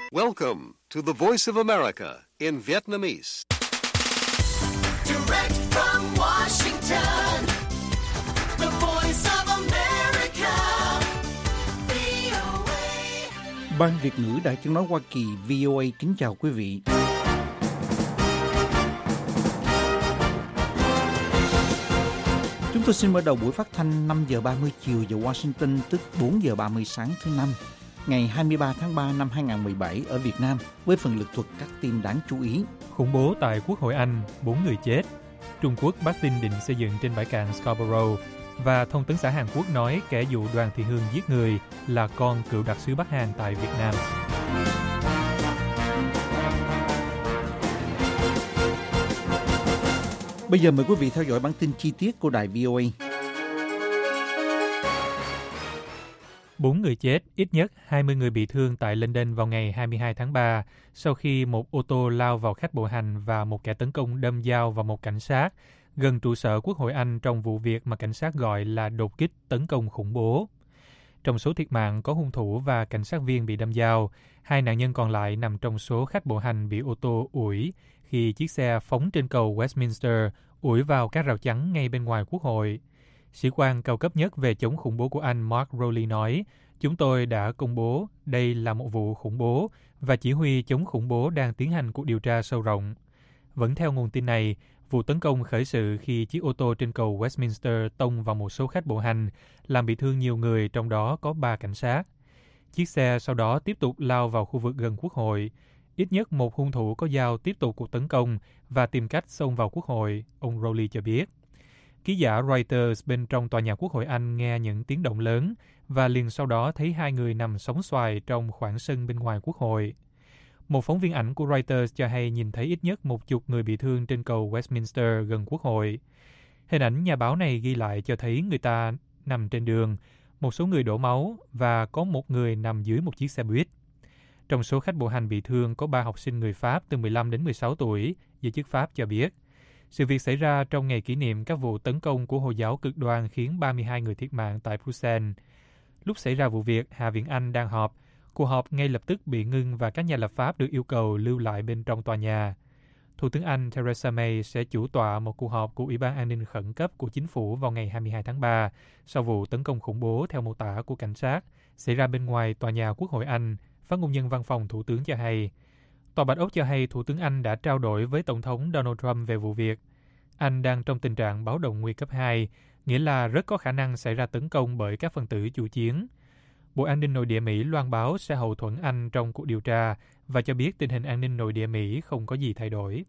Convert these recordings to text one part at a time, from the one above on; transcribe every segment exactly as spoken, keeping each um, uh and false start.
Welcome to the Voice of America in Vietnamese. Direct from Washington, the Voice of America, vê o a. Ban Việt ngữ Đài Tiếng nói Hoa Kỳ vê o a kính chào quý vị. Chúng tôi xin mở đầu buổi phát thanh năm giờ ba mươi chiều giờ Washington, tức bốn giờ ba mươi sáng thứ Năm, ngày hai mươi ba tháng ba năm hai nghìn không trăm mười bảy ở Việt Nam, với phần lược thuật các tin đáng chú ý. Khủng bố tại Quốc hội Anh, bốn người chết. Trung Quốc bắt tin định xây dựng trên bãi cạn Scarborough. Và Thông tấn xã Hàn Quốc nói kẻ dụ Đoàn Thị Hương giết người là con cựu đặc sứ Bắc Hàn tại Việt Nam. Bây giờ mời quý vị theo dõi bản tin chi tiết của đài vê o a. Bốn người chết, ít nhất hai mươi người bị thương tại London vào ngày hai mươi hai tháng ba sau khi một ô tô lao vào khách bộ hành và một kẻ tấn công đâm dao vào một cảnh sát gần trụ sở Quốc hội Anh trong vụ việc mà cảnh sát gọi là đột kích tấn công khủng bố. Trong số thiệt mạng có hung thủ và cảnh sát viên bị đâm dao, hai nạn nhân còn lại nằm trong số khách bộ hành bị ô tô ủi khi chiếc xe phóng trên cầu Westminster ủi vào các rào chắn ngay bên ngoài Quốc hội. Sĩ quan cao cấp nhất về chống khủng bố của Anh Mark Rowley nói, chúng tôi đã công bố đây là một vụ khủng bố và chỉ huy chống khủng bố đang tiến hành cuộc điều tra sâu rộng. Vẫn theo nguồn tin này, vụ tấn công khởi sự khi chiếc ô tô trên cầu Westminster tông vào một số khách bộ hành, làm bị thương nhiều người, trong đó có ba cảnh sát. Chiếc xe sau đó tiếp tục lao vào khu vực gần Quốc hội. Ít nhất một hung thủ có dao tiếp tục cuộc tấn công và tìm cách xông vào Quốc hội, ông Rowley cho biết. Ký giả Reuters bên trong tòa nhà Quốc hội Anh nghe những tiếng động lớn và liền sau đó thấy hai người nằm sóng xoài trong khoảng sân bên ngoài Quốc hội. Một phóng viên ảnh của Reuters cho hay nhìn thấy ít nhất một chục người bị thương trên cầu Westminster gần Quốc hội. Hình ảnh nhà báo này ghi lại cho thấy người ta nằm trên đường, một số người đổ máu và có một người nằm dưới một chiếc xe buýt. Trong số khách bộ hành bị thương có ba học sinh người Pháp từ mười lăm đến mười sáu tuổi, giới chức Pháp cho biết. Sự việc xảy ra trong ngày kỷ niệm các vụ tấn công của Hồi giáo cực đoan khiến ba mươi hai người thiệt mạng tại Bruxelles. Lúc xảy ra vụ việc, Hạ viện Anh đang họp. Cuộc họp ngay lập tức bị ngưng và các nhà lập pháp được yêu cầu lưu lại bên trong tòa nhà. Thủ tướng Anh Theresa May sẽ chủ tọa một cuộc họp của Ủy ban An ninh khẩn cấp của chính phủ vào ngày hai mươi hai tháng ba sau vụ tấn công khủng bố theo mô tả của cảnh sát xảy ra bên ngoài tòa nhà Quốc hội Anh, phát ngôn nhân văn phòng Thủ tướng cho hay. Tòa Bạch Ốc cho hay Thủ tướng Anh đã trao đổi với Tổng thống Donald Trump về vụ việc. Anh đang trong tình trạng báo động nguy cấp hai, nghĩa là rất có khả năng xảy ra tấn công bởi các phần tử chủ chiến. Bộ An ninh Nội địa Mỹ loan báo sẽ hậu thuẫn Anh trong cuộc điều tra và cho biết tình hình an ninh nội địa Mỹ không có gì thay đổi.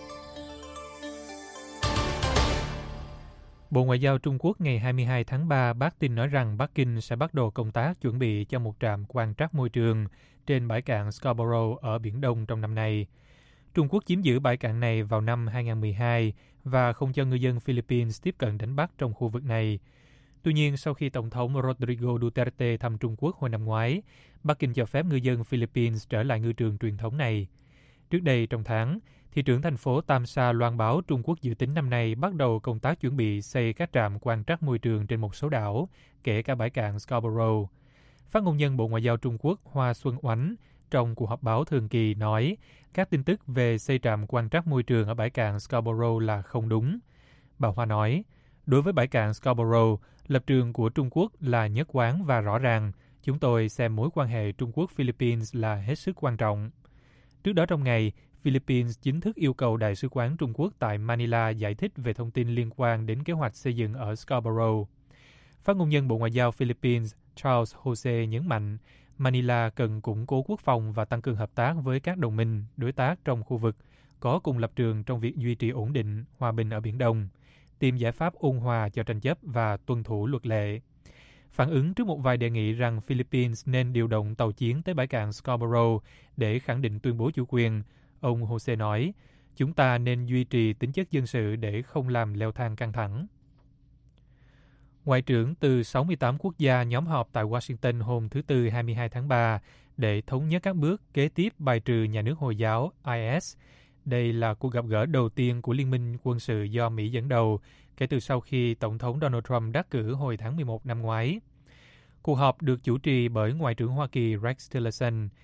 Bộ Ngoại giao Trung Quốc ngày hai mươi hai tháng ba bác tin nói rằng Bắc Kinh sẽ bắt đầu công tác chuẩn bị cho một trạm quan trắc môi trường trên bãi cạn Scarborough ở Biển Đông trong năm nay. Trung Quốc chiếm giữ bãi cạn này vào năm hai nghìn không trăm mười hai và không cho ngư dân Philippines tiếp cận đánh bắt trong khu vực này. Tuy nhiên, sau khi Tổng thống Rodrigo Duterte thăm Trung Quốc hồi năm ngoái, Bắc Kinh cho phép ngư dân Philippines trở lại ngư trường truyền thống này. Trước đây trong tháng, thị trưởng thành phố Tam Sa loan báo Trung Quốc dự tính năm nay bắt đầu công tác chuẩn bị xây các trạm quan trắc môi trường trên một số đảo, kể cả bãi cạn Scarborough. Phát ngôn nhân Bộ Ngoại giao Trung Quốc Hoa Xuân Oánh trong cuộc họp báo thường kỳ nói các tin tức về xây trạm quan trắc môi trường ở bãi cạn Scarborough là không đúng. Bà Hoa nói, đối với bãi cạn Scarborough, lập trường của Trung Quốc là nhất quán và rõ ràng. Chúng tôi xem mối quan hệ Trung Quốc-Philippines là hết sức quan trọng. Trước đó trong ngày, Philippines chính thức yêu cầu Đại sứ quán Trung Quốc tại Manila giải thích về thông tin liên quan đến kế hoạch xây dựng ở Scarborough. Phát ngôn nhân Bộ Ngoại giao Philippines Charles Jose nhấn mạnh Manila cần củng cố quốc phòng và tăng cường hợp tác với các đồng minh, đối tác trong khu vực, có cùng lập trường trong việc duy trì ổn định, hòa bình ở Biển Đông, tìm giải pháp ôn hòa cho tranh chấp và tuân thủ luật lệ. Phản ứng trước một vài đề nghị rằng Philippines nên điều động tàu chiến tới bãi cạn Scarborough để khẳng định tuyên bố chủ quyền, ông Jose nói, chúng ta nên duy trì tính chất dân sự để không làm leo thang căng thẳng. Ngoại trưởng từ sáu mươi tám quốc gia nhóm họp tại Washington hôm thứ Tư hai mươi hai tháng ba để thống nhất các bước kế tiếp bài trừ nhà nước Hồi giáo I S. Đây là cuộc gặp gỡ đầu tiên của Liên minh quân sự do Mỹ dẫn đầu kể từ sau khi Tổng thống Donald Trump đắc cử hồi tháng mười một năm ngoái. Cuộc họp được chủ trì bởi Ngoại trưởng Hoa Kỳ Rex Tillerson.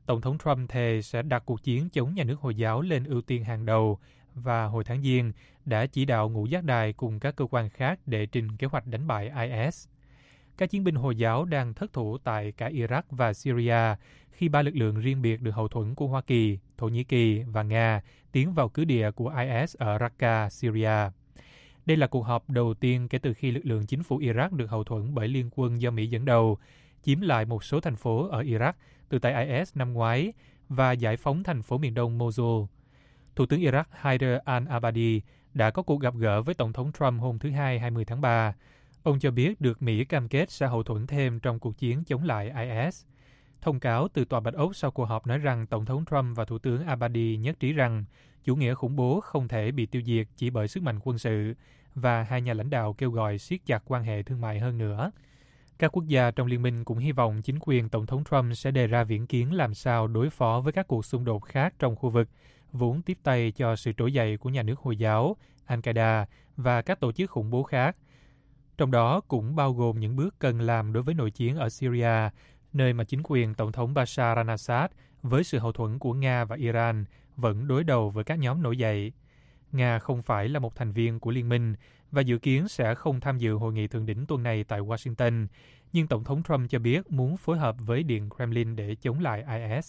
Tổng thống Trump thề sẽ đặt cuộc chiến chống nhà nước Hồi giáo lên ưu tiên hàng đầu và hồi tháng Giêng đã chỉ đạo ngũ giác đài cùng các cơ quan khác để trình kế hoạch đánh bại i ét. Các chiến binh Hồi giáo đang thất thủ tại cả Iraq và Syria khi ba lực lượng riêng biệt được hậu thuẫn của Hoa Kỳ, Thổ Nhĩ Kỳ và Nga tiến vào cứ địa của i ét ở Raqqa, Syria. Đây là cuộc họp đầu tiên kể từ khi lực lượng chính phủ Iraq được hậu thuẫn bởi liên quân do Mỹ dẫn đầu, chiếm lại một số thành phố ở Iraq từ tay i ét năm ngoái và giải phóng thành phố miền đông Mosul. Thủ tướng Iraq Haider al-Abadi đã có cuộc gặp gỡ với Tổng thống Trump hôm thứ Hai hai mươi tháng ba. Ông cho biết được Mỹ cam kết sẽ hậu thuẫn thêm trong cuộc chiến chống lại i ét. Thông cáo từ Tòa Bạch Ốc sau cuộc họp nói rằng Tổng thống Trump và Thủ tướng Abadi nhất trí rằng chủ nghĩa khủng bố không thể bị tiêu diệt chỉ bởi sức mạnh quân sự, và hai nhà lãnh đạo kêu gọi siết chặt quan hệ thương mại hơn nữa. Các quốc gia trong liên minh cũng hy vọng chính quyền Tổng thống Trump sẽ đề ra viễn kiến làm sao đối phó với các cuộc xung đột khác trong khu vực, vốn tiếp tay cho sự trỗi dậy của nhà nước Hồi giáo, Al-Qaeda và các tổ chức khủng bố khác. Trong đó cũng bao gồm những bước cần làm đối với nội chiến ở Syria, nơi mà chính quyền Tổng thống Bashar al-Assad với sự hậu thuẫn của Nga và Iran vẫn đối đầu với các nhóm nổi dậy. Nga không phải là một thành viên của liên minh và dự kiến sẽ không tham dự hội nghị thượng đỉnh tuần này tại Washington, nhưng Tổng thống Trump cho biết muốn phối hợp với Điện Kremlin để chống lại i ét.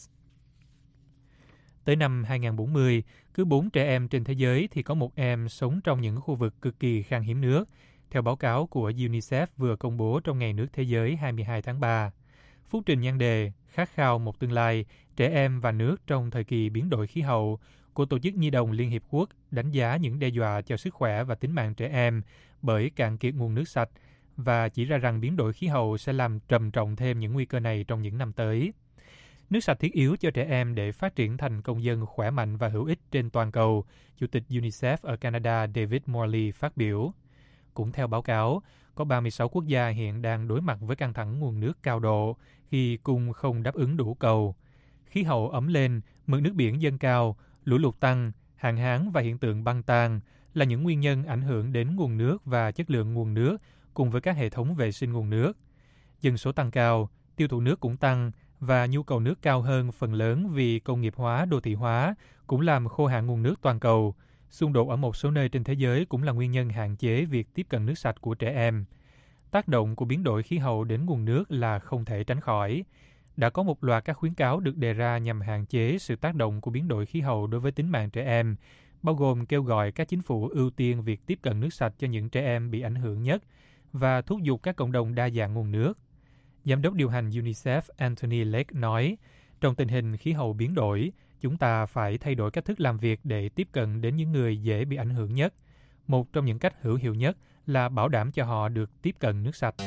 Tới năm hai không bốn mươi, cứ bốn trẻ em trên thế giới thì có một em sống trong những khu vực cực kỳ khan hiếm nước, theo báo cáo của UNICEF vừa công bố trong Ngày Nước Thế giới hai mươi hai tháng ba. Phúc trình nhan đề Khát khao một tương lai, trẻ em và nước trong thời kỳ biến đổi khí hậu của Tổ chức Nhi đồng Liên Hiệp Quốc đánh giá những đe dọa cho sức khỏe và tính mạng trẻ em bởi cạn kiệt nguồn nước sạch và chỉ ra rằng biến đổi khí hậu sẽ làm trầm trọng thêm những nguy cơ này trong những năm tới. Nước sạch thiết yếu cho trẻ em để phát triển thành công dân khỏe mạnh và hữu ích trên toàn cầu, Chủ tịch UNICEF ở Canada David Morley phát biểu. Cũng theo báo cáo, có ba mươi sáu quốc gia hiện đang đối mặt với căng thẳng nguồn nước cao độ khi cung không đáp ứng đủ cầu. Khí hậu ấm lên, mực nước biển dâng cao, lũ lụt tăng, hạn hán và hiện tượng băng tan là những nguyên nhân ảnh hưởng đến nguồn nước và chất lượng nguồn nước cùng với các hệ thống vệ sinh nguồn nước. Dân số tăng cao, tiêu thụ nước cũng tăng và nhu cầu nước cao hơn phần lớn vì công nghiệp hóa, đô thị hóa cũng làm khô hạn nguồn nước toàn cầu. Xung đột ở một số nơi trên thế giới cũng là nguyên nhân hạn chế việc tiếp cận nước sạch của trẻ em. Tác động của biến đổi khí hậu đến nguồn nước là không thể tránh khỏi. Đã có một loạt các khuyến cáo được đề ra nhằm hạn chế sự tác động của biến đổi khí hậu đối với tính mạng trẻ em, bao gồm kêu gọi các chính phủ ưu tiên việc tiếp cận nước sạch cho những trẻ em bị ảnh hưởng nhất và thúc giục các cộng đồng đa dạng nguồn nước. Giám đốc điều hành UNICEF Anthony Lake nói, trong tình hình khí hậu biến đổi, chúng ta phải thay đổi cách thức làm việc để tiếp cận đến những người dễ bị ảnh hưởng nhất. Một trong những cách hữu hiệu nhất là bảo đảm cho họ được tiếp cận nước sạch.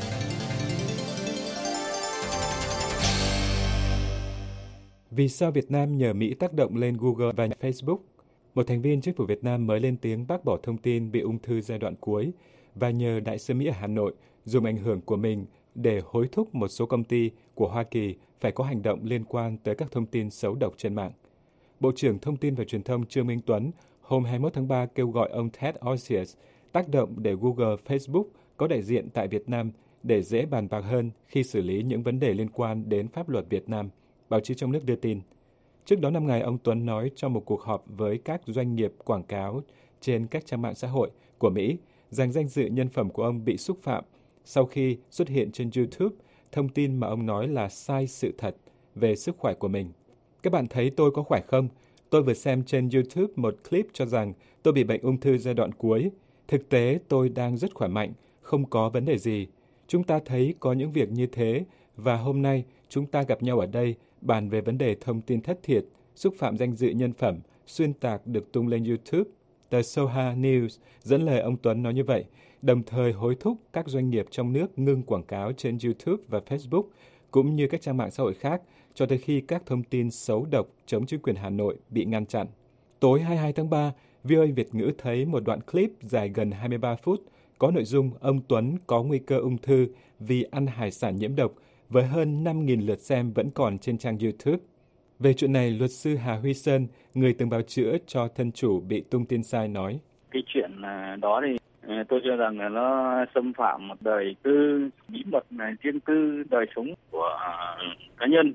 Vì sao Việt Nam nhờ Mỹ tác động lên Google và Facebook? Một thành viên chính phủ Việt Nam mới lên tiếng bác bỏ thông tin bị ung thư giai đoạn cuối và nhờ Đại sứ Mỹ ở Hà Nội dùng ảnh hưởng của mình để hối thúc một số công ty của Hoa Kỳ phải có hành động liên quan tới các thông tin xấu độc trên mạng. Bộ trưởng Thông tin và Truyền thông Trương Minh Tuấn hôm hai mươi mốt tháng ba kêu gọi ông Ted Osius tác động để Google, Facebook có đại diện tại Việt Nam để dễ bàn bạc hơn khi xử lý những vấn đề liên quan đến pháp luật Việt Nam, báo chí trong nước đưa tin. Trước đó năm ngày, ông Tuấn nói trong một cuộc họp với các doanh nghiệp quảng cáo trên các trang mạng xã hội của Mỹ rằng danh dự nhân phẩm của ông bị xúc phạm sau khi xuất hiện trên YouTube thông tin mà ông nói là sai sự thật về sức khỏe của mình. Các bạn thấy tôi có khỏe không? Tôi vừa xem trên YouTube một clip cho rằng tôi bị bệnh ung thư giai đoạn cuối. Thực tế tôi đang rất khỏe mạnh, không có vấn đề gì. Chúng ta thấy có những việc như thế và hôm nay chúng ta gặp nhau ở đây bàn về vấn đề thông tin thất thiệt, xúc phạm danh dự nhân phẩm, xuyên tạc được tung lên YouTube. Tờ Soha News dẫn lời ông Tuấn nói như vậy, đồng thời hối thúc các doanh nghiệp trong nước ngưng quảng cáo trên YouTube và Facebook, cũng như các trang mạng xã hội khác, cho tới khi các thông tin xấu độc chống chính quyền Hà Nội bị ngăn chặn. Tối hai mươi hai tháng ba, vê o a Việt ngữ thấy một đoạn clip dài gần hai mươi ba phút, có nội dung ông Tuấn có nguy cơ ung thư vì ăn hải sản nhiễm độc, với hơn năm nghìn lượt xem vẫn còn trên trang YouTube. Về chuyện này, luật sư Hà Huy Sơn, người từng bào chữa cho thân chủ bị tung tin sai nói. Cái chuyện đó thì tôi cho rằng là nó xâm phạm một đời tư, bí mật này, riêng tư, đời sống của cá nhân.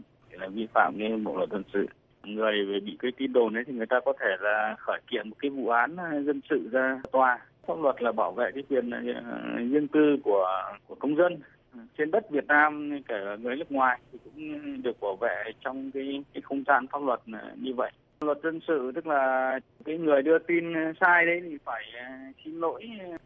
vi phạm cái bộ luật dân sự. Người bị cái tin đồn ấy thì người ta có thể là khởi kiện một cái vụ án dân sự ra tòa. Pháp luật là bảo vệ cái quyền riêng tư của của công dân trên đất Việt Nam, kể cả người nước ngoài thì cũng được bảo vệ trong cái cái không gian pháp luật như vậy. Luật dân sự tức là cái người đưa tin sai đấy thì phải xin lỗi,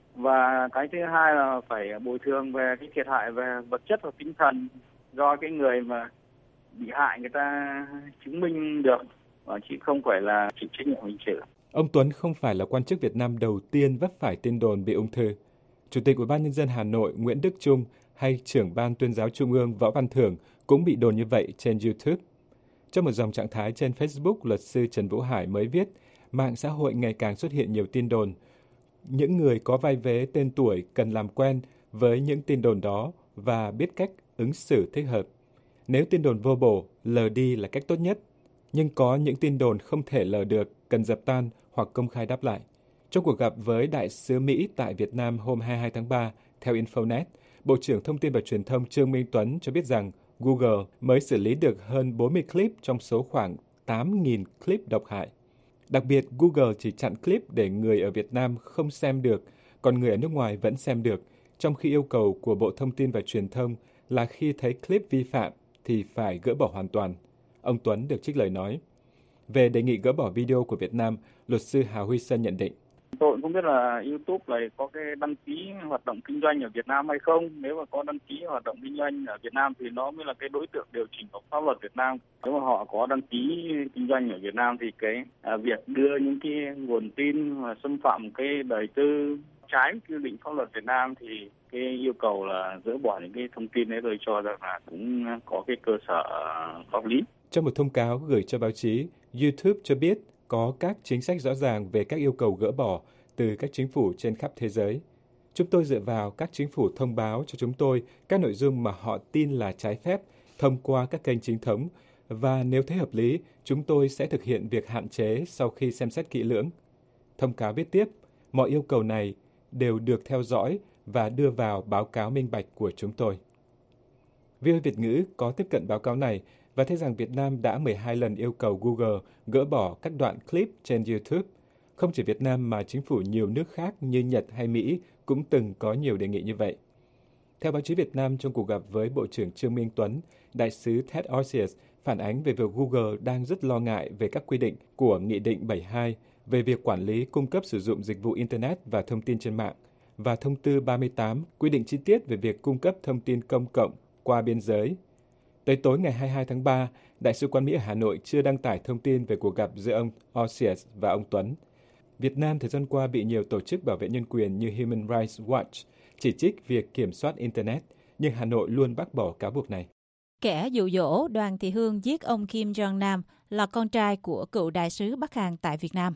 và cái thứ hai là phải bồi thường về cái thiệt hại về vật chất và tinh thần do cái người mà bị hại người ta chứng minh được, chứ không phải là chịu trách nhiệm hình sự. Ông Tuấn không phải là quan chức Việt Nam đầu tiên vấp phải tin đồn bị ung thư. Chủ tịch Ủy ban Nhân dân Hà Nội Nguyễn Đức Chung hay trưởng Ban Tuyên giáo Trung ương Võ Văn Thưởng cũng bị đồn như vậy trên YouTube. Trong một dòng trạng thái trên Facebook, luật sư Trần Vũ Hải mới viết, mạng xã hội ngày càng xuất hiện nhiều tin đồn. Những người có vai vế tên tuổi cần làm quen với những tin đồn đó và biết cách ứng xử thích hợp. Nếu tin đồn vô bổ, lờ đi là cách tốt nhất. Nhưng có những tin đồn không thể lờ được, cần dập tan hoặc công khai đáp lại. Trong cuộc gặp với Đại sứ Mỹ tại Việt Nam hôm hai mươi hai tháng ba, theo Infonet, Bộ trưởng Thông tin và Truyền thông Trương Minh Tuấn cho biết rằng Google mới xử lý được hơn bốn mươi clip trong số khoảng tám nghìn clip độc hại. Đặc biệt, Google chỉ chặn clip để người ở Việt Nam không xem được, còn người ở nước ngoài vẫn xem được, trong khi yêu cầu của Bộ Thông tin và Truyền thông là khi thấy clip vi phạm thì phải gỡ bỏ hoàn toàn. Ông Tuấn được trích lời nói. Về đề nghị gỡ bỏ video của Việt Nam, luật sư Hà Huy Sơn nhận định. Tôi cũng biết là YouTube này có cái đăng ký hoạt động kinh doanh ở Việt Nam hay không. Nếu mà có đăng ký hoạt động kinh doanh ở Việt Nam thì nó mới là cái đối tượng điều chỉnh của pháp luật Việt Nam. Nếu mà họ có đăng ký kinh doanh ở Việt Nam thì cái à, việc đưa những cái nguồn tin mà xâm phạm cái đời tư trái quy định pháp luật Việt Nam thì cái yêu cầu là dỡ bỏ những cái thông tin đấy, tôi cho rằng là cũng có cái cơ sở pháp lý. Trong một thông cáo gửi cho báo chí, YouTube cho biết có các chính sách rõ ràng về các yêu cầu gỡ bỏ từ các chính phủ trên khắp thế giới. Chúng tôi dựa vào các chính phủ thông báo cho chúng tôi các nội dung mà họ tin là trái phép thông qua các kênh chính thống, và nếu thấy hợp lý, chúng tôi sẽ thực hiện việc hạn chế sau khi xem xét kỹ lưỡng. Thông cáo viết tiếp, mọi yêu cầu này đều được theo dõi và đưa vào báo cáo minh bạch của chúng tôi. vê o a Việt ngữ có tiếp cận báo cáo này và thấy rằng Việt Nam đã mười hai lần yêu cầu Google gỡ bỏ các đoạn clip trên YouTube. Không chỉ Việt Nam mà chính phủ nhiều nước khác như Nhật hay Mỹ cũng từng có nhiều đề nghị như vậy. Theo báo chí Việt Nam, trong cuộc gặp với Bộ trưởng Trương Minh Tuấn, Đại sứ Ted Osius phản ánh về việc Google đang rất lo ngại về các quy định của Nghị định bảy mươi hai về việc quản lý cung cấp sử dụng dịch vụ Internet và thông tin trên mạng, và Thông tư ba mươi tám quy định chi tiết về việc cung cấp thông tin công cộng qua biên giới. Tới tối ngày hai mươi hai tháng ba, Đại sứ quán Mỹ ở Hà Nội chưa đăng tải thông tin về cuộc gặp giữa ông Osius và ông Tuấn. Việt Nam thời gian qua bị nhiều tổ chức bảo vệ nhân quyền như Human Rights Watch chỉ trích việc kiểm soát Internet, nhưng Hà Nội luôn bác bỏ cáo buộc này. Kẻ dụ dỗ Đoàn Thị Hương giết ông Kim Jong-nam là con trai của cựu đại sứ Bắc Hàn tại Việt Nam.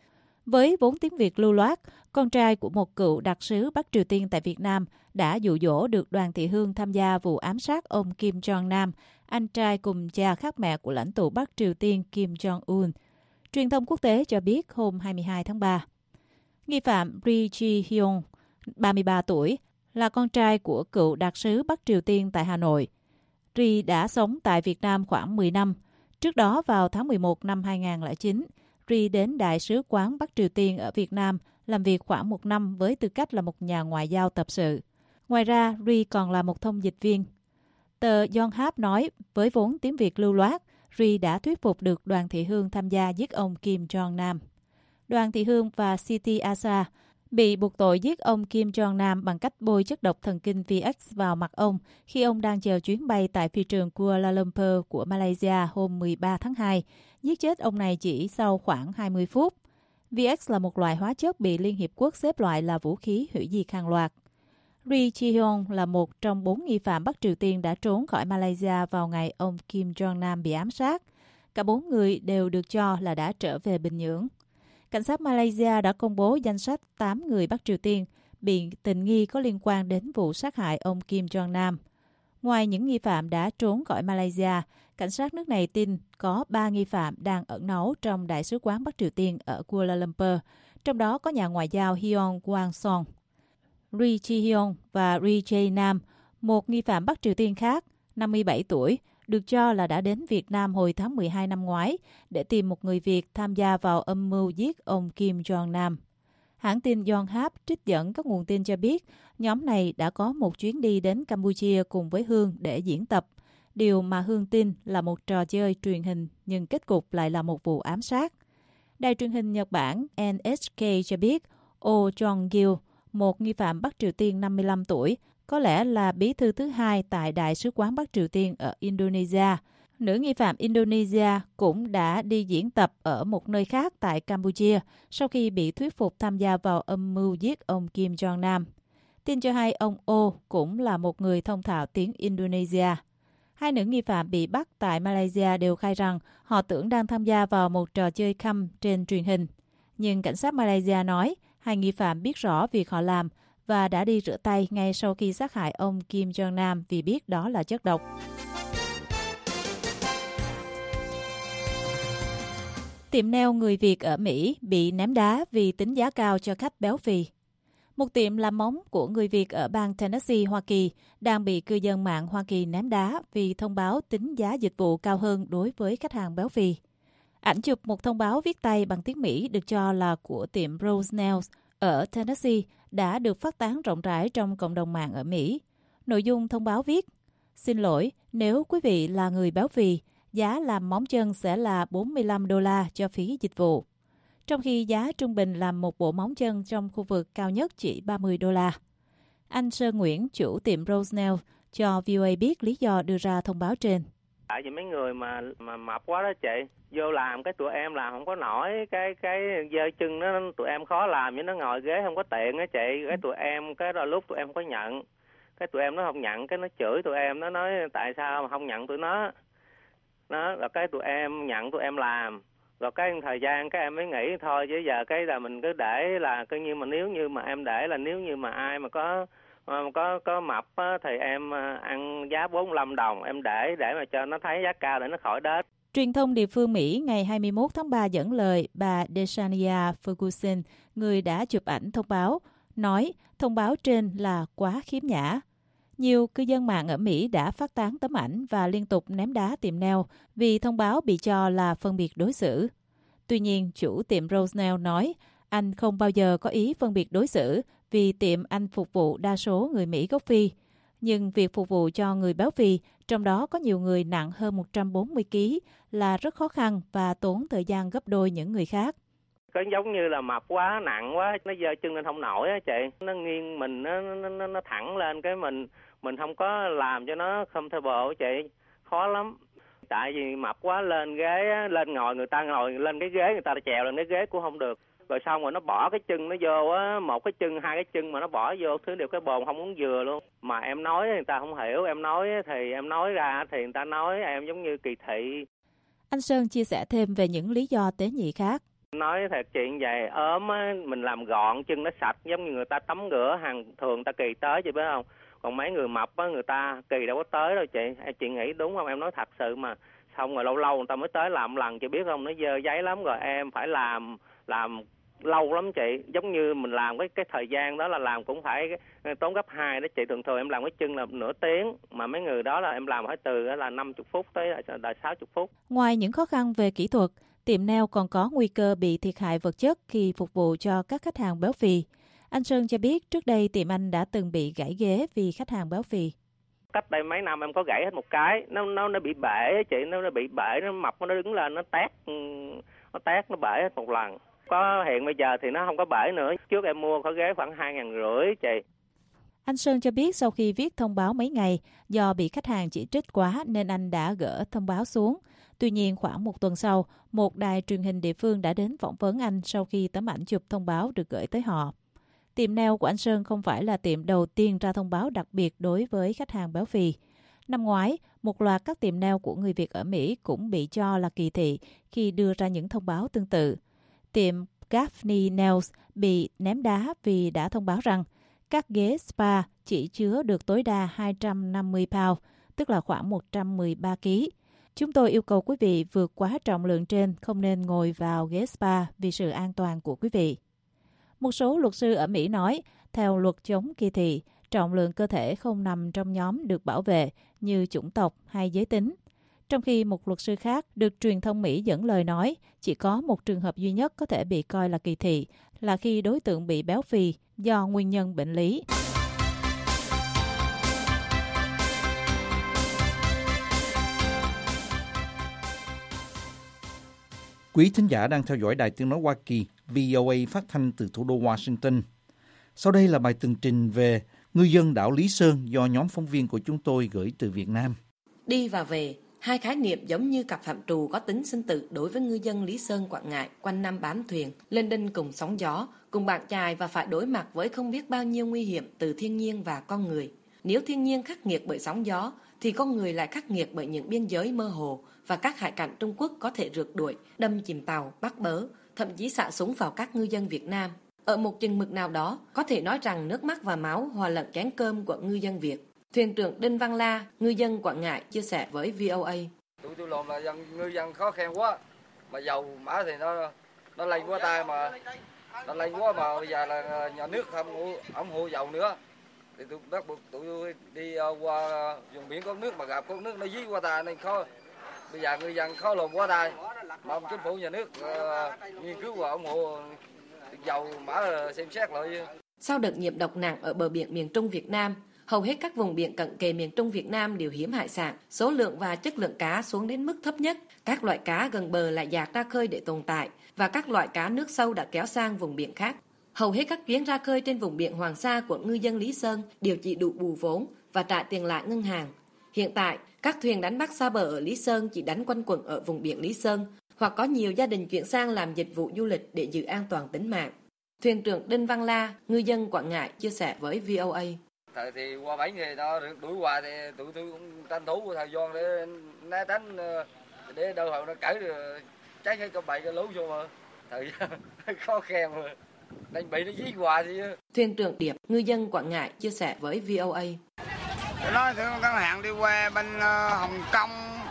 Với vốn tiếng Việt lưu loát, con trai của một cựu đặc sứ Bắc Triều Tiên tại Việt Nam đã dụ dỗ được Đoàn Thị Hương tham gia vụ ám sát ông Kim Jong-nam, anh trai cùng cha khác mẹ của lãnh tụ Bắc Triều Tiên Kim Jong-un. Truyền thông quốc tế cho biết hôm hai mươi hai tháng ba. Nghi phạm Ri Ji-hyun, ba mươi ba tuổi, là con trai của cựu đặc sứ Bắc Triều Tiên tại Hà Nội. Ri đã sống tại Việt Nam khoảng mười năm. Trước đó vào tháng mười một năm hai nghìn không trăm lẻ chín, Ri đến Đại sứ quán Bắc Triều Tiên ở Việt Nam làm việc khoảng một năm với tư cách là một nhà ngoại giao tập sự. Ngoài ra, Ri còn là một thông dịch viên. Tờ Yonhap nói với vốn tiếng Việt lưu loát, Ri đã thuyết phục được Đoàn Thị Hương tham gia giết ông Kim Jong-nam. Đoàn Thị Hương và Siti Asa bị buộc tội giết ông Kim Jong-nam bằng cách bôi chất độc thần kinh vê ích vào mặt ông khi ông đang chờ chuyến bay tại phi trường Kuala Lumpur của Malaysia hôm mười ba tháng hai, giết chết ông này chỉ sau khoảng hai mươi phút. vê ích là một loại hóa chất bị Liên Hiệp Quốc xếp loại là vũ khí hủy diệt hàng loạt. Ri Ji-hyun là một trong bốn nghi phạm Bắc Triều Tiên đã trốn khỏi Malaysia vào ngày ông Kim Jong-nam bị ám sát. Cả bốn người đều được cho là đã trở về Bình Nhưỡng. Cảnh sát Malaysia đã công bố danh sách tám người Bắc Triều Tiên bị tình nghi có liên quan đến vụ sát hại ông Kim Jong-nam. Ngoài những nghi phạm đã trốn khỏi Malaysia, cảnh sát nước này tin có ba nghi phạm đang ẩn náu trong Đại sứ quán Bắc Triều Tiên ở Kuala Lumpur, trong đó có nhà ngoại giao Hyun Kwang-song. Ri Ji-hyun và Ri Jae-nam, một nghi phạm Bắc Triều Tiên khác, năm mươi bảy tuổi, được cho là đã đến Việt Nam hồi tháng mười hai năm ngoái để tìm một người Việt tham gia vào âm mưu giết ông Kim Jong Nam. Hãng tin Yonhap trích dẫn các nguồn tin cho biết nhóm này đã có một chuyến đi đến Campuchia cùng với Hương để diễn tập, điều mà Hương tin là một trò chơi truyền hình nhưng kết cục lại là một vụ ám sát. Đài truyền hình Nhật Bản en hát ca cho biết Oh Jong-gil, một nghi phạm Bắc Triều Tiên năm mươi lăm tuổi, có lẽ là bí thư thứ hai tại Đại sứ quán Bắc Triều Tiên ở Indonesia. Nữ nghi phạm Indonesia cũng đã đi diễn tập ở một nơi khác tại Campuchia sau khi bị thuyết phục tham gia vào âm mưu giết ông Kim Jong Nam. Tin cho hay ông Oh cũng là một người thông thạo tiếng Indonesia. Hai nữ nghi phạm bị bắt tại Malaysia đều khai rằng họ tưởng đang tham gia vào một trò chơi khăm trên truyền hình. Nhưng cảnh sát Malaysia nói hai nghi phạm biết rõ việc họ làm và đã đi rửa tay ngay sau khi sát hại ông Kim Jong Nam vì biết đó là chất độc. Tiệm nail người Việt ở Mỹ bị ném đá vì tính giá cao cho khách béo phì. Một tiệm làm móng của người Việt ở bang Tennessee, Hoa Kỳ đang bị cư dân mạng Hoa Kỳ ném đá vì thông báo tính giá dịch vụ cao hơn đối với khách hàng béo phì. Ảnh chụp một thông báo viết tay bằng tiếng Mỹ được cho là của tiệm Rose Nails ở Tennessee đã được phát tán rộng rãi trong cộng đồng mạng ở Mỹ. Nội dung thông báo viết: Xin lỗi, nếu quý vị là người béo phì, giá làm móng chân sẽ là bốn mươi lăm đô la cho phí dịch vụ. Trong khi giá trung bình làm một bộ móng chân trong khu vực cao nhất chỉ ba mươi đô la. Anh Sơn Nguyễn, chủ tiệm Rose Nail, cho vê o a biết lý do đưa ra thông báo trên. Tại vì mấy người mà mà mập quá đó chị, vô làm cái tụi em làm không có nổi, cái cái giơ chân nó tụi em khó làm, nhưng nó ngồi ghế không có tiện á chị, cái tụi em cái đôi lúc tụi em không có nhận, cái tụi em nó không nhận, cái nó chửi tụi em, nó nói tại sao mà không nhận tụi nó, nó rồi cái tụi em nhận tụi em làm. Rồi cái thời gian cái em mới nghĩ thôi chứ giờ cái là mình cứ để là coi như mà nếu như mà em để là nếu như mà ai mà có có có mập á, thì em ăn giá bốn mươi lăm đồng, em để để mà cho nó thấy giá cao để nó khỏi đết. Truyền thông địa phương Mỹ ngày hai mươi mốt tháng ba dẫn lời bà Desania Ferguson, người đã chụp ảnh thông báo, nói thông báo trên là quá khiếm nhã. Nhiều cư dân mạng ở Mỹ đã phát tán tấm ảnh và liên tục ném đá tiệm nail vì thông báo bị cho là phân biệt đối xử. Tuy nhiên, chủ tiệm Rose Nail nói anh không bao giờ có ý phân biệt đối xử vì tiệm anh phục vụ đa số người Mỹ gốc Phi. Nhưng việc phục vụ cho người béo phì, trong đó có nhiều người nặng hơn một trăm bốn mươi ki lô gam, là rất khó khăn và tốn thời gian gấp đôi những người khác. Cái giống như là mập quá, nặng quá, nó giơ chân lên không nổi á chị. Nó nghiêng mình, nó, nó, nó thẳng lên cái mình mình không có làm cho nó comfortable á chị. Khó lắm. Tại vì mập quá lên ghế, lên ngồi người ta ngồi lên cái ghế, người ta trèo lên cái ghế cũng không được. Rồi xong rồi nó bỏ cái chân nó vô á, một cái chân, hai cái chân mà nó bỏ vô, thứ điều cái bồn không muốn vừa luôn. Mà em nói người ta không hiểu, em nói thì em nói ra thì người ta nói em giống như kỳ thị. Anh Sơn chia sẻ thêm về những lý do tế nhị khác. Nói thật chuyện vậy, ốm á, mình làm gọn, chân nó sạch, giống như người ta tắm rửa, hàng thường người ta kỳ tới chị biết không? Còn mấy người mập á, người ta kỳ đâu có tới đâu chị. Chị nghĩ đúng không? Em nói thật sự mà. Xong rồi lâu lâu người ta mới tới làm lần, chị biết không? Nó dơ giấy lắm rồi, em phải làm làm lâu lắm chị. Giống như mình làm cái cái thời gian đó là làm cũng phải tốn gấp hai đó chị. Thường thường em làm cái chân là nửa tiếng, mà mấy người đó là em làm phải từ là năm mươi phút tới là sáu mươi phút. Ngoài những khó khăn về kỹ thuật, tiệm nail còn có nguy cơ bị thiệt hại vật chất khi phục vụ cho các khách hàng béo phì. Anh Sơn cho biết trước đây tiệm anh đã từng bị gãy ghế vì khách hàng béo phì. Cách đây mấy năm em có gãy hết một cái, nó nó nó bị bể chị, nó nó bị bể, nó mập nó đứng lên nó tét, nó tét nó bể hết một lần. Có hiện bây giờ thì nó không có bể nữa. Trước em mua có ghế khoảng hai ngàn rưỡi chị. Anh Sơn cho biết sau khi viết thông báo mấy ngày, do bị khách hàng chỉ trích quá nên anh đã gỡ thông báo xuống. Tuy nhiên khoảng một tuần sau, một đài truyền hình địa phương đã đến phỏng vấn anh sau khi tấm ảnh chụp thông báo được gửi tới họ. Tiệm nail của anh Sơn không phải là tiệm đầu tiên ra thông báo đặc biệt đối với khách hàng béo phì. Năm ngoái, một loạt các tiệm nail của người Việt ở Mỹ cũng bị cho là kỳ thị khi đưa ra những thông báo tương tự. Tiệm Gaffney Nails bị ném đá vì đã thông báo rằng các ghế spa chỉ chứa được tối đa hai trăm năm mươi pound, tức là khoảng một trăm mười ba ki lô gam. Chúng tôi yêu cầu quý vị vượt quá trọng lượng trên không nên ngồi vào ghế spa vì sự an toàn của quý vị. Một số luật sư ở Mỹ nói, theo luật chống kỳ thị, trọng lượng cơ thể không nằm trong nhóm được bảo vệ như chủng tộc hay giới tính. trong khi một luật sư khác được truyền thông Mỹ dẫn lời nói chỉ có một trường hợp duy nhất có thể bị coi là kỳ thị, là khi đối tượng bị béo phì do nguyên nhân bệnh lý. Quý thính giả đang theo dõi Đài Tiếng nói Hoa Kỳ, vê o a phát thanh từ thủ đô Washington. Sau đây là bài tường trình về ngư dân đảo Lý Sơn do nhóm phóng viên của chúng tôi gửi từ Việt Nam. Đi và về, hai khái niệm giống như cặp phạm trù có tính sinh tử đối với ngư dân Lý Sơn Quảng Ngãi quanh năm bám thuyền, lên đinh cùng sóng gió, cùng bạn chài và phải đối mặt với không biết bao nhiêu nguy hiểm từ thiên nhiên và con người. Nếu thiên nhiên khắc nghiệt bởi sóng gió, thì con người lại khắc nghiệt bởi những biên giới mơ hồ và các hải cảnh Trung Quốc có thể rượt đuổi, đâm chìm tàu, bắt bớ, thậm chí xạ súng vào các ngư dân Việt Nam. Ở một chừng mực nào đó, có thể nói rằng nước mắt và máu hòa lẫn chén cơm của ngư dân Việt. Thuyền trưởng Đinh Văn La, ngư dân Quảng Ngãi chia sẻ với vê o a. Tụi tôi làm là dân, ngư dân khó khăn quá, mà dầu mã thì nó nó lên quá tay mà nó lên quá mà bây giờ là nhà nước không ủng hộ dầu nữa, thì tôi bắt buộc tụi tôi đi qua vùng biển có nước mà gặp có nước nó dí qua tay nên khó. Bây giờ ngư dân khó làm quá tay, mong chính phủ nhà nước uh, nghiên cứu và ủng hộ dầu mã xem xét lại. Sau đợt nhiễm độc nặng ở bờ biển miền Trung Việt Nam, hầu hết các vùng biển cận kề miền Trung Việt Nam đều hiếm hải sản, số lượng và chất lượng cá xuống đến mức thấp nhất. Các loại cá gần bờ lại dạt ra khơi để tồn tại, và các loại cá nước sâu đã kéo sang vùng biển khác. Hầu hết các chuyến ra khơi trên vùng biển Hoàng Sa của ngư dân Lý Sơn đều chỉ đủ bù vốn và trả tiền lại ngân hàng. Hiện tại, các thuyền đánh bắt xa bờ ở Lý Sơn chỉ đánh quanh quẩn ở vùng biển Lý Sơn, hoặc có nhiều gia đình chuyển sang làm dịch vụ du lịch để giữ an toàn tính mạng. Thuyền trưởng Đinh Văn La, ngư dân Quảng Ngãi chia sẻ với vê o a. Thời thì qua bánh thì nó đuổi qua thì tụi tôi cũng tranh thủ thời gian để né tránh, để đâu hồi nó cởi trái cái bậy cái lú vô mà thời gian khó khăn mà nên bị nó dí qua thì. Thuyền trưởng Điệp, ngư dân Quảng Ngãi chia sẻ với vê o a. Tôi nói thưa các hạn đi qua bên uh, Hồng Kông,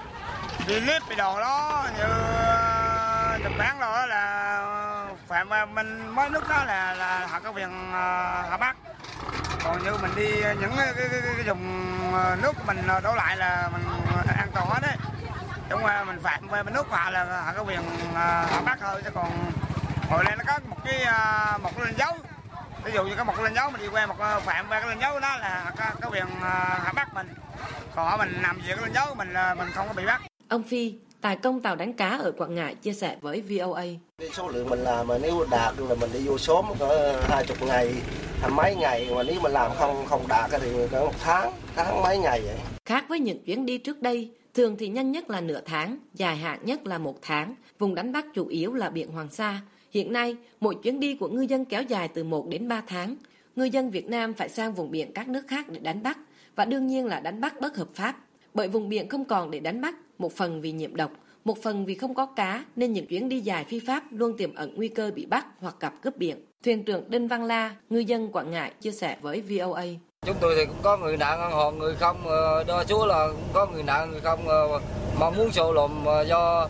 đi clip đi đồ đó như uh, Nhật Bản rồi là uh, phạm mình mới nước đó là là họ có quyền uh, họ bắt. Còn như mình đi những cái, cái, cái, cái vùng nước của mình đổ lại là mình an toàn hết đấy. Đúng rồi, mình phạm về bên nước họ là họ có quyền uh, họ bắt thôi, chứ còn hồi nay nó có một cái uh, một cái lên dấu. Ví dụ như có một lên dấu mình đi qua một phạm về cái lên dấu đó là có, có quyền uh, họ bắt mình. Còn ở mình nằm về cái lên dấu mình uh, mình không có bị bắt. Ông Phi, tài công tàu đánh cá ở Quảng Ngãi chia sẻ với vê o a. Số lượng mình làm mà nếu đạt là mình đi vô sớm có hai chục ngày, hai mấy ngày, mà nếu mình làm không không đạt thì có một tháng, tháng mấy ngày vậy. Khác với những chuyến đi trước đây, thường thì nhanh nhất là nửa tháng, dài hạn nhất là một tháng. Vùng đánh bắt chủ yếu là biển Hoàng Sa. Hiện nay, mỗi chuyến đi của ngư dân kéo dài từ một đến ba tháng. Ngư dân Việt Nam phải sang vùng biển các nước khác để đánh bắt, và đương nhiên là đánh bắt bất hợp pháp. Bởi vùng biển không còn để đánh bắt, một phần vì nhiễm độc, một phần vì không có cá, nên những chuyến đi dài phi pháp luôn tiềm ẩn nguy cơ bị bắt hoặc gặp cướp biển. Thuyền trưởng Đinh Văn La, ngư dân Quảng Ngãi chia sẻ với vê o a. Chúng tôi thì cũng có người nạn ăn hòn, người không, đo số là cũng có người nạn, người không mong muốn sổ lộm do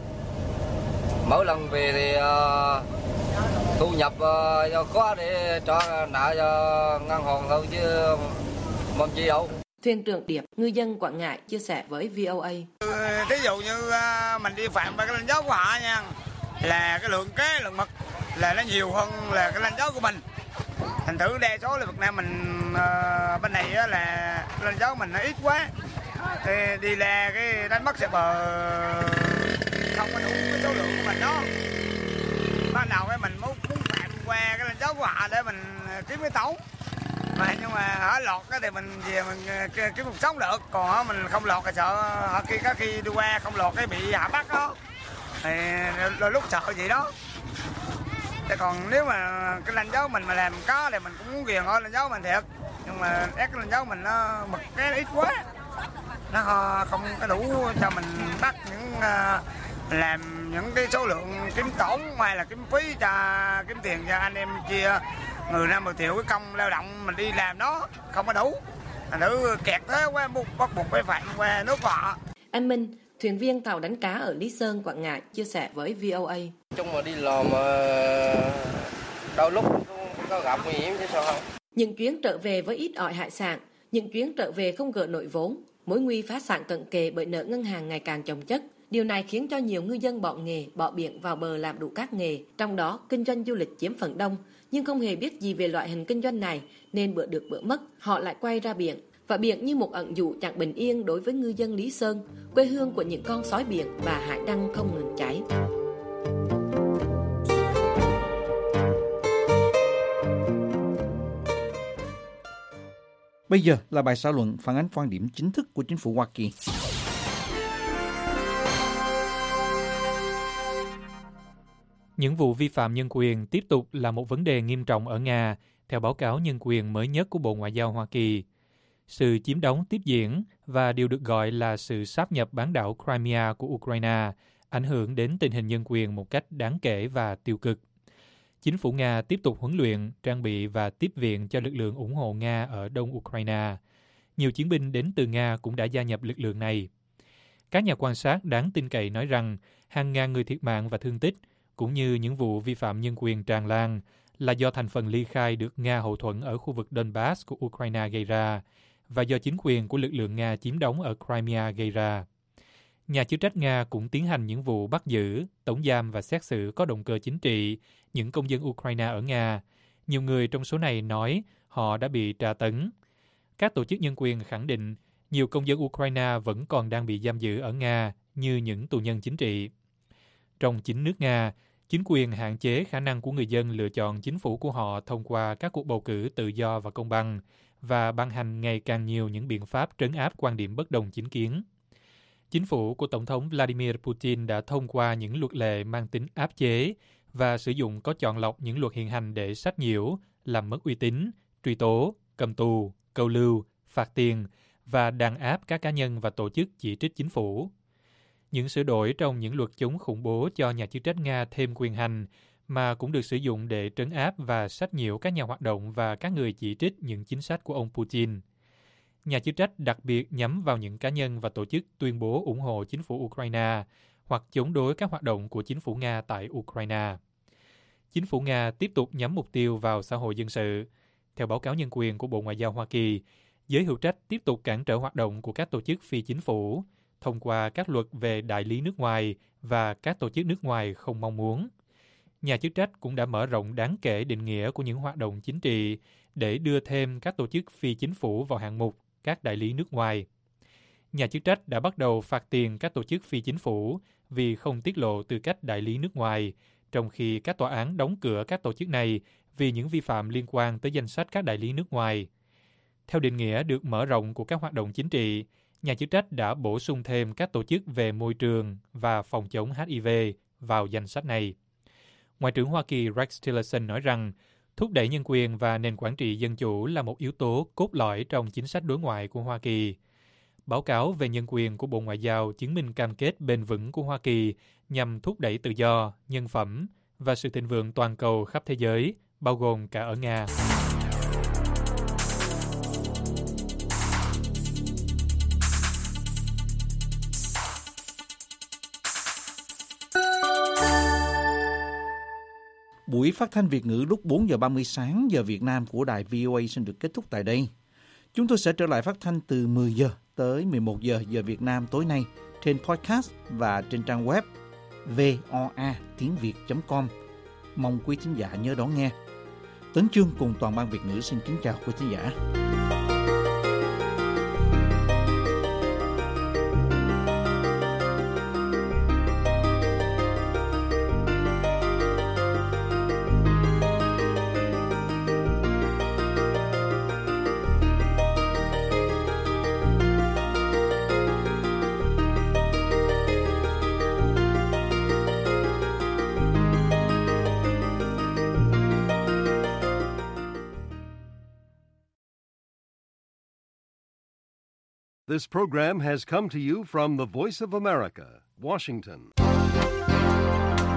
mỗi lần về thì uh, thu nhập uh, do khó để cho nợ cho ngân hàng thôi chứ mong chi đâu. Thuyền trưởng Điệp, ngư dân Quảng Ngãi chia sẻ với vê o a. Ví dụ như uh, mình đi phạm về cái lên dấu của họ nha, là cái lượng kế lượng mực là nó nhiều hơn là cái lên dấu của mình. Thành thử đa số là Việt Nam mình uh, bên này á, là lên dấu mình nó ít quá, thì đi là cái đánh bắt sẽ bờ không có đủ cái số lượng của mình đó. Ban đầu cái mình muốn muốn phạm qua cái lên dấu của họ để mình kiếm cái tấu, mà nhưng mà ở lọt cái thì mình về mình kiếm cuộc sống được, còn mình không lọt thì sợ họ khi có khi đi qua không lọt cái bị hạ bắt đó, thì đôi lúc sợ gì đó. Thế còn nếu mà cái lên dấu mình mà làm có thì mình cũng muốn ghiền hơn lên dấu mình thiệt, nhưng mà ép cái lên dấu mình nó mực cái nó ít quá, nó không có đủ cho mình bắt những uh, làm những cái số lượng kiếm tổn hay là kiếm phí cho kiếm tiền cho anh em chia người ra một triệu cái công lao động mình đi làm đó không có đủ, thành thử kẹt thế quá bắt buộc phải phạm qua nước họ. Anh Minh, thuyền viên tàu đánh cá ở Lý Sơn, Quảng Ngãi chia sẻ với vê o a. Chúng mà đi làm đôi lúc cũng có gặp nguy hiểm chứ sao không. Những chuyến trở về với ít ỏi hải sản, những chuyến trở về không gỡ nổi vốn, Mối nguy phá sản cận kề bởi nợ ngân hàng ngày càng chồng chất. Điều này khiến cho nhiều ngư dân bỏ nghề, bỏ biển vào bờ làm đủ các nghề, trong đó kinh doanh du lịch chiếm phần đông, nhưng không hề biết gì về loại hình kinh doanh này nên bữa được bữa mất, họ lại quay ra biển. Và biển như một ẩn dụ chẳng bình yên đối với ngư dân Lý Sơn, quê hương của những con sói biển và hải đăng không ngừng cháy. Bây giờ là bài xã luận phản ánh quan điểm chính thức của chính phủ Hoa Kỳ. Những vụ vi phạm nhân quyền tiếp tục là một vấn đề nghiêm trọng ở Nga, theo báo cáo nhân quyền mới nhất của Bộ Ngoại giao Hoa Kỳ. Sự chiếm đóng tiếp diễn và điều được gọi là sự sáp nhập bán đảo Crimea của Ukraine ảnh hưởng đến tình hình nhân quyền một cách đáng kể và tiêu cực. Chính phủ Nga tiếp tục huấn luyện, trang bị và tiếp viện cho lực lượng ủng hộ Nga ở đông Ukraine. Nhiều chiến binh đến từ Nga cũng đã gia nhập lực lượng này. Các nhà quan sát đáng tin cậy nói rằng hàng ngàn người thiệt mạng và thương tích, cũng như những vụ vi phạm nhân quyền tràn lan, là do thành phần ly khai được Nga hậu thuẫn ở khu vực Donbass của Ukraine gây ra, và do chính quyền của lực lượng Nga chiếm đóng ở Crimea gây ra. Nhà chức trách Nga cũng tiến hành những vụ bắt giữ, tống giam và xét xử có động cơ chính trị những công dân Ukraine ở Nga. Nhiều người trong số này nói họ đã bị tra tấn. Các tổ chức nhân quyền khẳng định nhiều công dân Ukraine vẫn còn đang bị giam giữ ở Nga như những tù nhân chính trị. Trong chính nước Nga, chính quyền hạn chế khả năng của người dân lựa chọn chính phủ của họ thông qua các cuộc bầu cử tự do và công bằng, và ban hành ngày càng nhiều những biện pháp trấn áp quan điểm bất đồng chính kiến. Chính phủ của Tổng thống Vladimir Putin đã thông qua những luật lệ mang tính áp chế và sử dụng có chọn lọc những luật hiện hành để sách nhiễu, làm mất uy tín, truy tố, cầm tù, câu lưu, phạt tiền và đàn áp các cá nhân và tổ chức chỉ trích chính phủ. Những sửa đổi trong những luật chống khủng bố cho nhà chức trách Nga thêm quyền hành, mà cũng được sử dụng để trấn áp và sách nhiễu các nhà hoạt động và các người chỉ trích những chính sách của ông Putin. Nhà chức trách đặc biệt nhắm vào những cá nhân và tổ chức tuyên bố ủng hộ chính phủ Ukraine hoặc chống đối các hoạt động của chính phủ Nga tại Ukraine. Chính phủ Nga tiếp tục nhắm mục tiêu vào xã hội dân sự. Theo báo cáo nhân quyền của Bộ Ngoại giao Hoa Kỳ, giới hữu trách tiếp tục cản trở hoạt động của các tổ chức phi chính phủ thông qua các luật về đại lý nước ngoài và các tổ chức nước ngoài không mong muốn. Nhà chức trách cũng đã mở rộng đáng kể định nghĩa của những hoạt động chính trị để đưa thêm các tổ chức phi chính phủ vào hạng mục các đại lý nước ngoài. Nhà chức trách đã bắt đầu phạt tiền các tổ chức phi chính phủ vì không tiết lộ tư cách đại lý nước ngoài, trong khi các tòa án đóng cửa các tổ chức này vì những vi phạm liên quan tới danh sách các đại lý nước ngoài. Theo định nghĩa được mở rộng của các hoạt động chính trị, nhà chức trách đã bổ sung thêm các tổ chức về môi trường và phòng chống H I V vào danh sách này. Ngoại trưởng Hoa Kỳ Rex Tillerson nói rằng thúc đẩy nhân quyền và nền quản trị dân chủ là một yếu tố cốt lõi trong chính sách đối ngoại của Hoa Kỳ. Báo cáo về nhân quyền của Bộ Ngoại giao chứng minh cam kết bền vững của Hoa Kỳ nhằm thúc đẩy tự do, nhân phẩm và sự thịnh vượng toàn cầu khắp thế giới, bao gồm cả ở Nga. Buổi phát thanh Việt ngữ lúc bốn giờ ba mươi sáng giờ Việt Nam của đài vê o a xin được kết thúc tại đây. Chúng tôi sẽ trở lại phát thanh từ mười giờ tới mười một giờ giờ Việt Nam tối nay trên podcast và trên trang web voa tiếng việt chấm com. Mong quý thính giả nhớ đón nghe. Tấn Chương cùng toàn ban Việt ngữ xin kính chào quý thính giả. This program has come to you from the Voice of America, Washington.